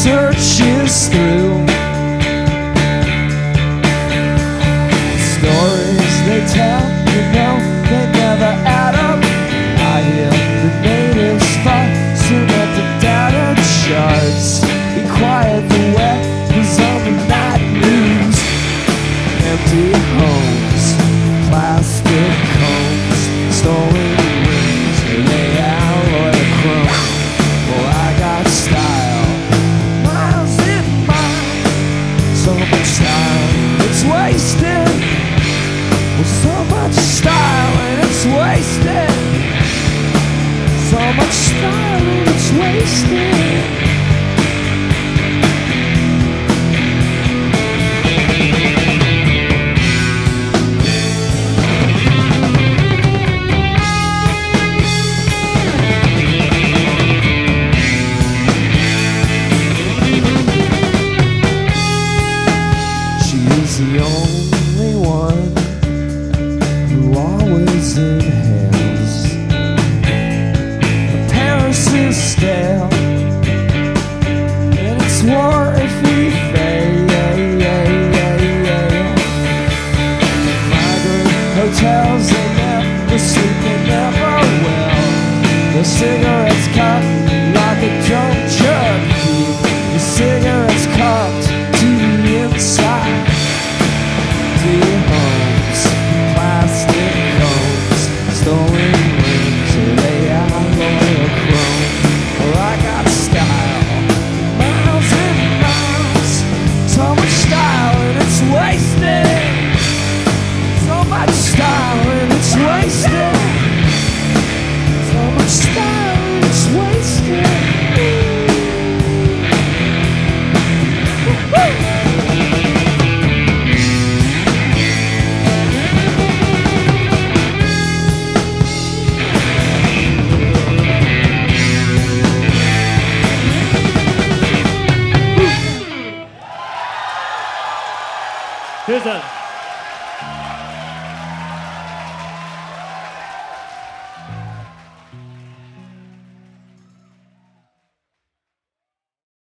searches through stories they tell, you know, they never add up. I hear the natives fussing at the data charts. Be quiet, the wet is on the night news. Empty homes, plastic cones, stolen rings, they alloy the chrome. Well, I got style, miles in mine. So much time, it's wasted. Well, so much style and it's wasted. So much style and it's wasted. The only one who always inhales. Paris is stale, and it's war if we fail. Migrant hotels, they never sleep, they never will. The cigarettes cut like a drunk jerky. The cigarettes cupped to the inside. Homes, plastic cones, stolen rings, they alloy the chrome. Well, I got style, miles and miles. So much style and it's wasted. So much style and it's wasted. So much style and it's wasted. Here's a